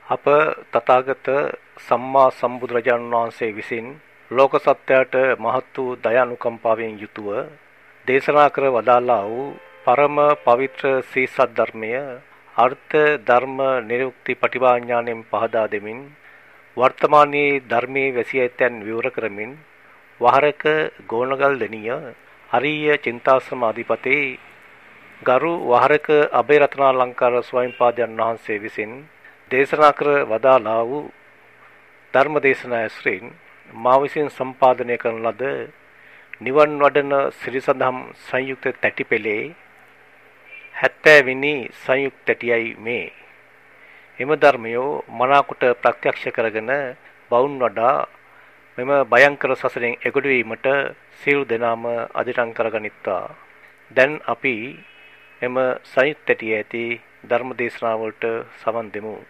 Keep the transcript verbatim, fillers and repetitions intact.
අප තථාගත සම්මා සම්බුදුරජාණන් වහන්සේ විසින් ලෝක සත්‍යයට මහත් වූ දයානුකම්පාවෙන් යුතුව දේශනා කර වදාළා වූ පරම පවිත්‍ර සීසත් ධර්මය අර්ථ ධර්ම නිරුක්ති පටිභාඥාණයෙන් පහදා දෙමින් වර්තමානයේ ධර්මයේ වැසී ඇතැන් විවර කරමින් වහරක ගෝණගල් දෙනිය අරිය චින්තාශ්‍රම අධිපතේ ගරු වහරක අබේරත්නාලංකාර ස්වාමීන් වහන්සේ විසින් දේශනා කර වදාළා වූ ධර්ම දේශනා ඇසුරින් මා විසින් සම්පාදනය කරන ලද නිවන් වඩන ශ්‍රීසදම් සංයුක්ත තැටිපෙළේ හැත්තෑ වෙනි සංයුක්ත තැටියයි මේ. එම ධර්මයෝ මනාකොට ප්‍රත්‍යක්ෂ කරගෙන බවුන් වඩා මෙම භයංකර සසරෙන් එගොඩ වීමට සියලු දෙනාම අධිරං කරගනිත්වා. දැන් අපි එම සංයුක්ත තැටියේ ඇති ධර්ම දේශනාවලට සවන් දෙමු.